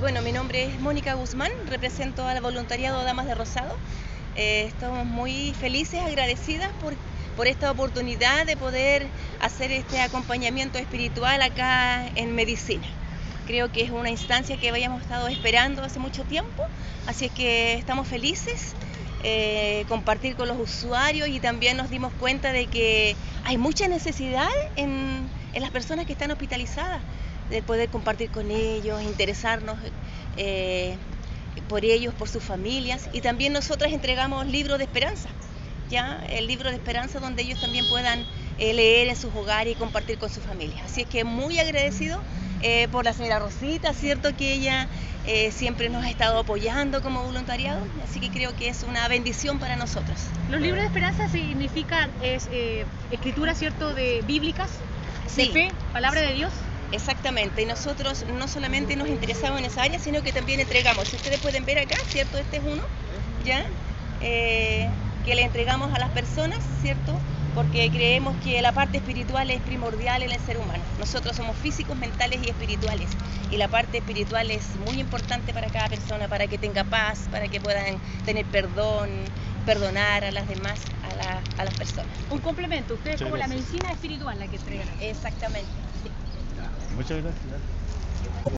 Bueno, mi nombre es Mónica Guzmán, represento al voluntariado Damas de Rosado. Estamos muy felices, agradecidas por esta oportunidad de poder hacer este acompañamiento espiritual acá en medicina. Creo que es una instancia que habíamos estado esperando hace mucho tiempo, así es que estamos felices compartir con los usuarios, y también nos dimos cuenta de que hay mucha necesidad en las personas que están hospitalizadas, de poder compartir con ellos, interesarnos por ellos, por sus familias, y también nosotras entregamos libros de esperanza, ya el libro de esperanza donde ellos también puedan leer en sus hogares y compartir con sus familias. Así es que muy agradecido por la señora Rosita, cierto que ella siempre nos ha estado apoyando como voluntariado, así que creo que es una bendición para nosotros. Los libros de esperanza significan escrituras, ¿cierto?, de bíblicas, de Sí, fe, palabra de Dios. Exactamente, y nosotros no solamente nos interesamos en esa área, sino que también entregamos. Si ustedes pueden ver acá, ¿cierto? Este es uno, ¿ya? Que le entregamos a las personas, ¿cierto? Porque creemos que la parte espiritual es primordial en el ser humano. Nosotros somos físicos, mentales y espirituales, y la parte espiritual es muy importante para cada persona, para que tenga paz, para que puedan tener perdón, perdonar a las demás, a las personas. Un complemento, ustedes Muchas como la gracias. medicina espiritual la que entregan. Exactamente. Muchas gracias.